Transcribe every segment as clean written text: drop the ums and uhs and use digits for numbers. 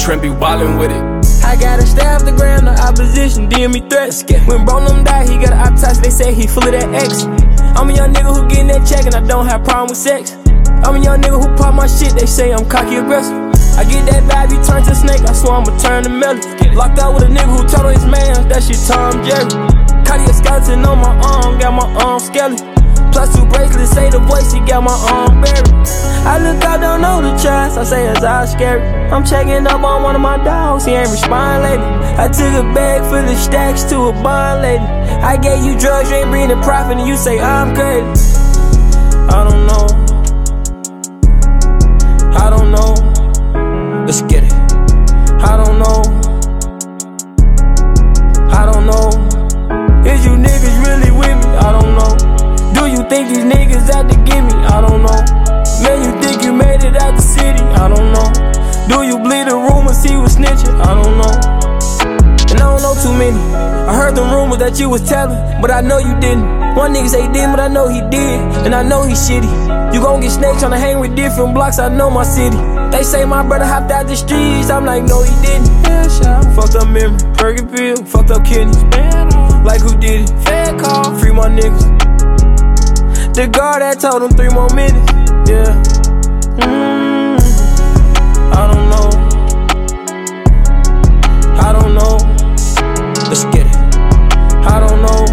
Trent be wildin' with it. I gotta stay off the ground, the opposition, DM me threats. When bro them die, he got an appetite, they say he full of that X. I'm a young nigga who getting that check and I don't have problem with sex. I'm a young nigga who pop my shit, they say I'm cocky aggressive. I get that vibe, he turn to a snake, I swear I'ma turn to melon. Locked out with a nigga who told his man, that shit Tom Jerry. Cardi a skeleton on my arm, got my arm skeleton. Plus 2 bracelets, say the voice, he got my arm buried. I look out, don't know the chance, I say it's all scary. I'm checking up on one of my dogs, he ain't responding lately. I took a bag full of stacks to a bond lady. I gave you drugs, you ain't bringing profit, and you say I'm crazy. I don't know. I don't know. Let's get it. I don't know. I don't know. Is you niggas really with me? I don't know. Do you think these niggas out to get me? I don't know. Man, you think you made it out the city? I don't know. Do you believe the rumors he was snitching? I don't know. And I don't know too many. I heard the rumors that you was telling, but I know you didn't. One nigga say he didn't, but I know he did, and I know he shitty. You gon' get snakes tryna hang with different blocks, I know my city. They say my brother hopped out the streets, I'm like, no he didn't. Fucked up memory, Perky pill, fucked up kidneys. Like who did it? Fed call, free my niggas. The guard that told him 3 more minutes, yeah. I don't know. I don't know. Let's get it. I don't know.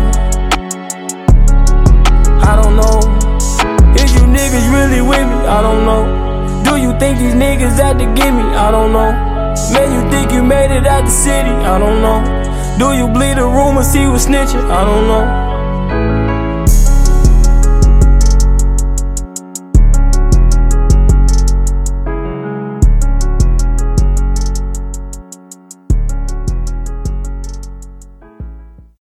I don't know. Is you niggas really with me? I don't know. Do you think these niggas out to get me? I don't know. Man, you think you made it out the city? I don't know. Do you believe the rumors he was snitching? I don't know.